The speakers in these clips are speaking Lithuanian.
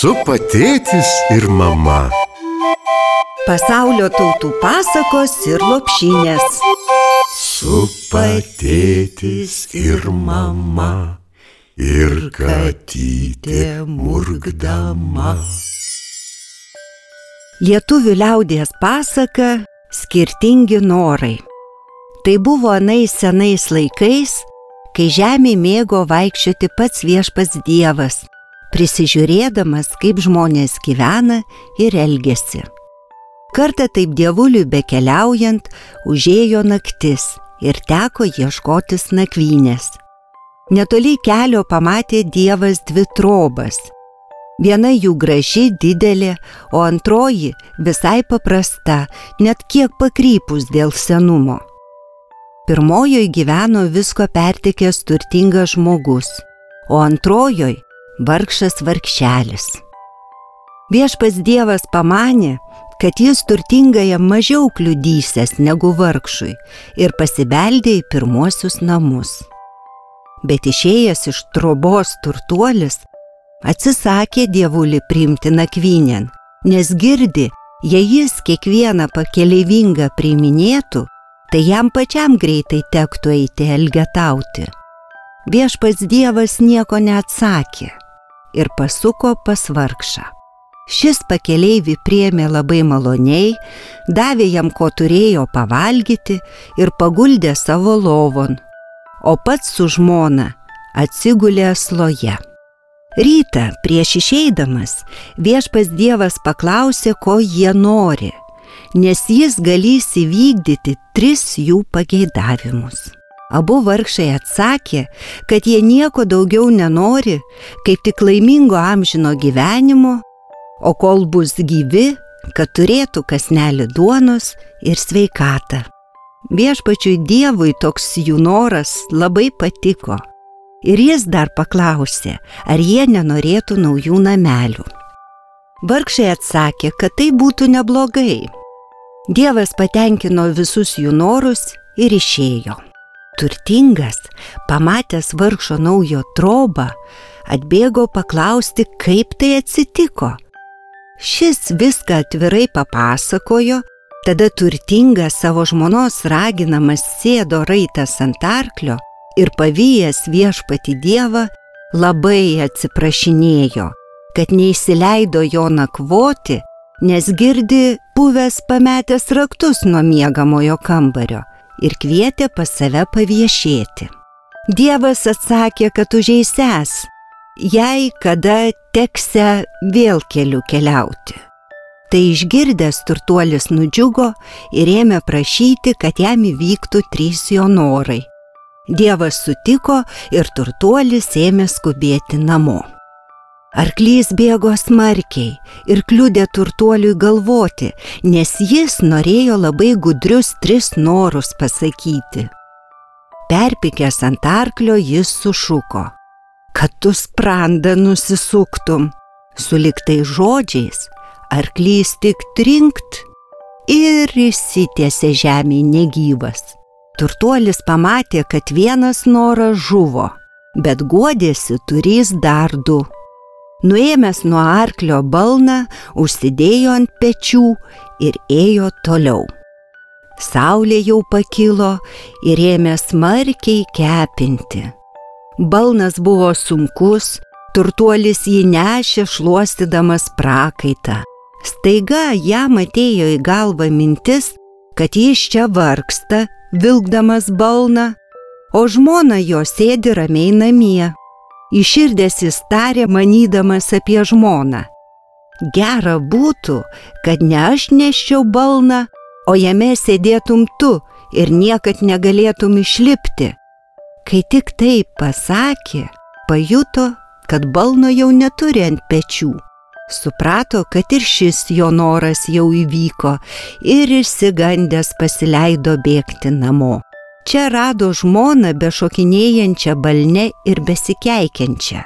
Supa tėtis ir mama. Pasaulio tautų pasakos ir lopšinės. Supa tėtis ir mama, ir katytė murkdama. Lietuvių liaudies pasaka Skirtingi norai. Tai buvo anais senais laikais, kai žemėj mėgo vaikščioti pats viešpats Dievas, prisižiūrėdamas, kaip žmonės gyvena ir elgiasi. Kartą taip dievuliui bekeliaujant, užėjo naktis ir teko ieškotis nakvynės. Netoli kelio pamatė Dievas dvi trobas. Viena jų graži, didelė, o antroji visai paprasta, net kiek pakrypus dėl senumo. Pirmojoj gyveno visko pertekęs turtingas žmogus, o antrojoj vargšas vargšelis. Viešpats Dievas pamanė, kad jis turtingajam mažiau kliudysias negu vargšui ir pasibeldė į pirmuosius namus. Bet išėjęs iš trobos turtuolis atsisakė dievulį priimti nakvynėn, nes girdi, jei jis kiekvieną pakeleivingą priiminėtų, tai jam pačiam greitai tektų eiti elgetauti. Viešpats Dievas nieko neatsakė ir pasuko pas vargšą. Šis pakeleivį priėmė labai maloniai, davė jam, ko turėjo pavalgyti ir paguldė savo lovon, o pats su žmona atsigulė asloje. Rytą prieš išeidamas viešpats Dievas paklausė, ko jie nori, nes jis galės įvykdyti 3 jų pageidavimus. Abu vargšai atsakė, kad jie nieko daugiau nenori, kaip tik laimingo amžino gyvenimo, o kol bus gyvi, kad turėtų kąsnelį duonos ir sveikatą. Viešpačiui Dievui toks jų noras labai patiko. Ir jis dar paklausė, ar jie nenorėtų naujų namelių. Vargšai atsakė, kad tai būtų neblogai. Dievas patenkino visus jų norus ir išėjo. Turtingas, pamatęs vargšo naujo trobą, atbėgo paklausti, kaip tai atsitiko. Šis viską atvirai papasakojo, tada turtingas savo žmonos raginamas sėdo raitas ant arklio ir pavijęs viešpatį Dievą labai atsiprašinėjo, kad neįsileido jo nakvoti, nes girdi buvęs pametęs raktus nuo miegamojo kambario ir kvietė pas save paviešėti. Dievas atsakė, kad užeisiąs, jei kada teksią vėl keliu keliauti. Tai išgirdęs turtuolis nudžiugo ir ėmė prašyti, kad jam įvyktų 3 jo norai. Dievas sutiko ir turtuolis ėmė skubėti namo. Arklys bėgo smarkiai ir kliudė turtuoliui galvoti, nes jis norėjo labai gudrius 3 norus pasakyti. Perpykęs ant arklio jis sušuko, kad tu sprandą nusisuktum. Sulig tais žodžiais arklys tik trinkt ir išsitiesė žemėj negyvas. Turtuolis pamatė, kad vienas noras žuvo, bet guodėsi turys dar 2. Nuėmęs nuo arklio balną, užsidėjo ant pečių ir ėjo toliau. Saulė jau pakilo ir ėmė smarkiai kepinti. Balnas buvo sunkus, turtuolis jį nešė šluostydamas prakaitą. Staiga jam atėjo į galvą mintis, kad jis čia vargsta, vilkdamas balną, o žmona jo sėdi ramiai namie. Įširdęs jis tarė, manydamas apie žmoną. Gera būtų, kad ne aš neščiau balną, o jame sėdėtum tu ir niekad negalėtum išlipti. Kai tik taip pasakė, pajuto, kad balno jau neturi ant pečių. Suprato, kad ir šis jo noras jau įvyko ir išsigandęs pasileido bėgti namo. Čia rado žmoną bešokinėjančią balne ir besikeikiančią.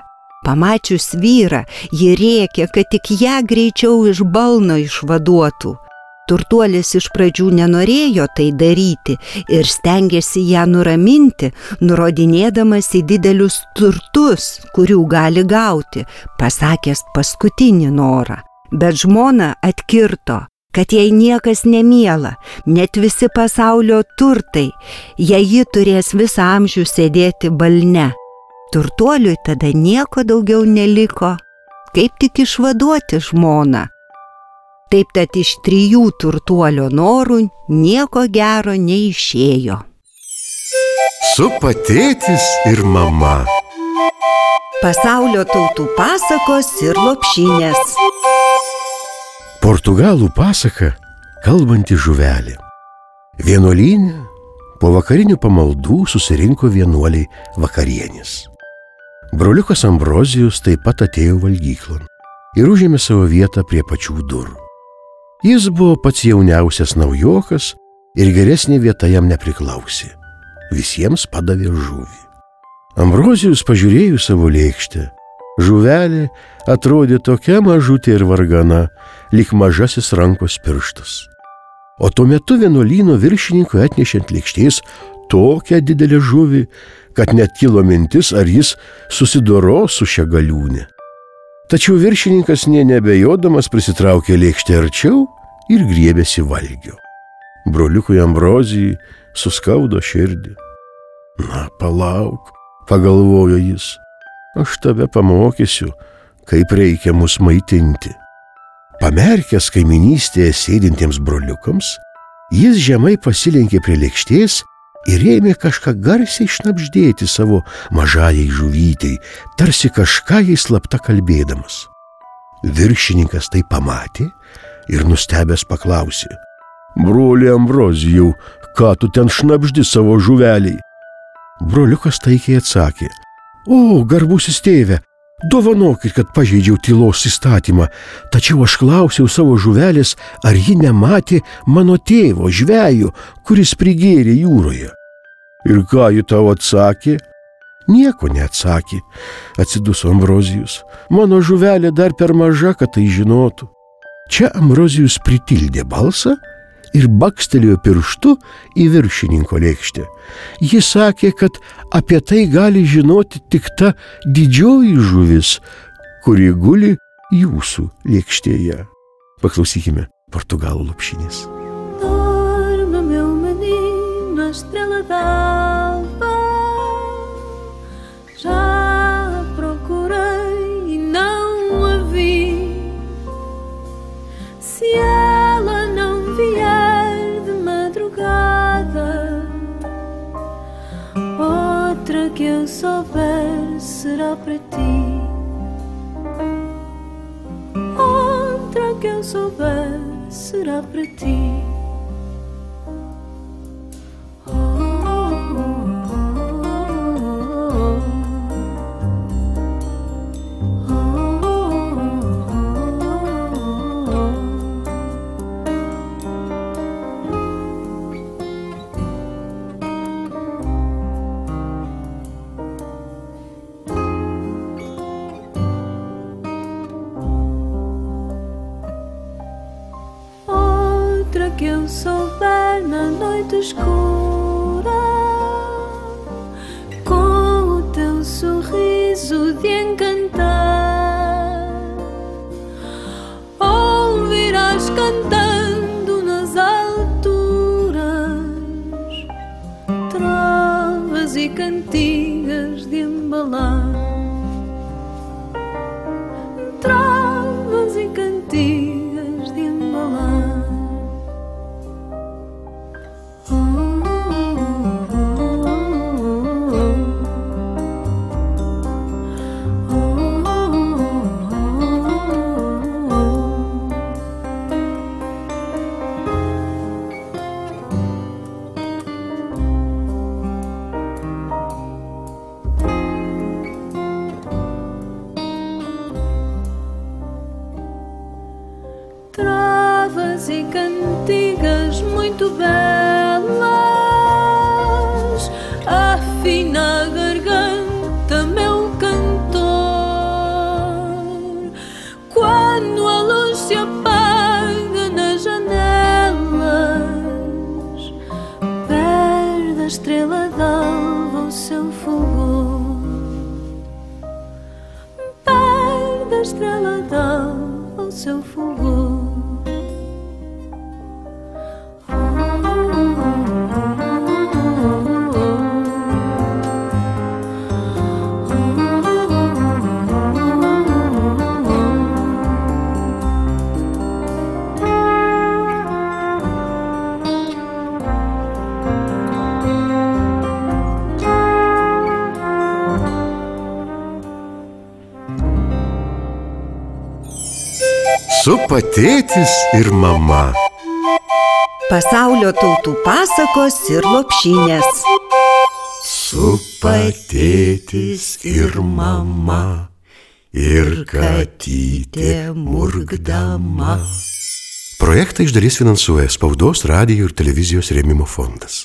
Pamačius vyrą, ji rėkė, kad tik ją greičiau iš balno išvaduotų. Turtuolis iš pradžių nenorėjo tai daryti ir stengėsi ją nuraminti, nurodinėdamas į didelius turtus, kurių gali gauti, pasakęs paskutinį norą. Bet žmona atkirto, kad jai niekas nemiela, net visi pasaulio turtai, jei ji turės visą amžių sėdėti balne. Turtuoliui tada nieko daugiau neliko, kaip tik išvaduoti žmoną. Taip tad iš 3 turtuolio norų nieko gero neišėjo. Supa tėtis ir mama. Pasaulio tautų pasakos ir lopšinės. Portugalų pasaka kalbanti žuvelė. Vienuolyne po vakarinių pamaldų susirinko vienuoliai vakarienės. Broliukas Ambrozijus taip pat atėjo valgyklon ir užėmė savo vietą prie pačių durų. Jis buvo pats jauniausias naujokas ir geresnė vieta jam nepriklausė. Visiems padavė žuvį. Ambrozijus pažiūrėjo savo lėkštę. Žuvelė atrodė tokia mažutė ir vargana, lyg mažasis rankos pirštas. O tuo metu vienuolyno viršininkui atnešė ant lėkštės tokią didelę žuvį, kad net kilo mintis, ar jis susidoros su šia galiūne. Tačiau viršininkas nė neabejodamas prisitraukė lėkštę arčiau ir griebėsi valgio. Broliukui Ambrozijui suskaudo širdį. Na, palauk, pagalvojo jis, aš tave pamokysiu, kaip reikia mus maitinti. Pamerkęs kaiminystėje sėdintiems broliukams, jis žemai pasilenkė prie lėkštės ir ėmė kažką garsiai šnabždėti savo mažajai žuvytei, tarsi kažką jai slapta kalbėdamas. Viršininkas tai pamatė ir nustebęs paklausė: broli Ambrozijau, ką tu ten šnabždi savo žuveliai? Broliukas taikiai atsakė: o, garbusis tėve, dovanokit, kad pažeidžiau tylos įstatymą, tačiau aš klausiau savo žuvelės, ar ji nematė mano tėvo, žvejo, kuris prigėrė jūroje. Ir ką ji tau atsakė? Nieko neatsakė, atsiduso Ambrozijus. Mano žuvelė dar per maža, kad tai žinotų. Čia Ambrozijus pritildė balsą ir bakstelėjo pirštu į viršininko lėkštę. Jis sakė, kad apie tai gali žinoti tik ta didžioji žuvis, kuri guli jūsų lėkštėje. Paklausykime portugalų lopšinės. Dorme, meu menino, a estrela d'alva, já procurei e não a vi. Se ela não vier de madrugada, outra que eu souber será para ti. Outra que eu souber será para ti. Que eu souber na noite escura, com o teu sorriso de encantar, ouvirás cantando nas alturas trovas e cantigas de embalar, trovas e cantigas de embalar. Trovas e cantigas muito belas, afina a garganta, meu cantor. Quando a luz se apaga na janela, ela dá o seu fulgor. Supa tėtis ir mama. Pasaulio tautų pasakos ir lopšinės. Supa tėtis ir mama, ir katytė murkdama. Projektą iš dalies finansuoja Spaudos, radijo ir televizijos rėmimo fondas.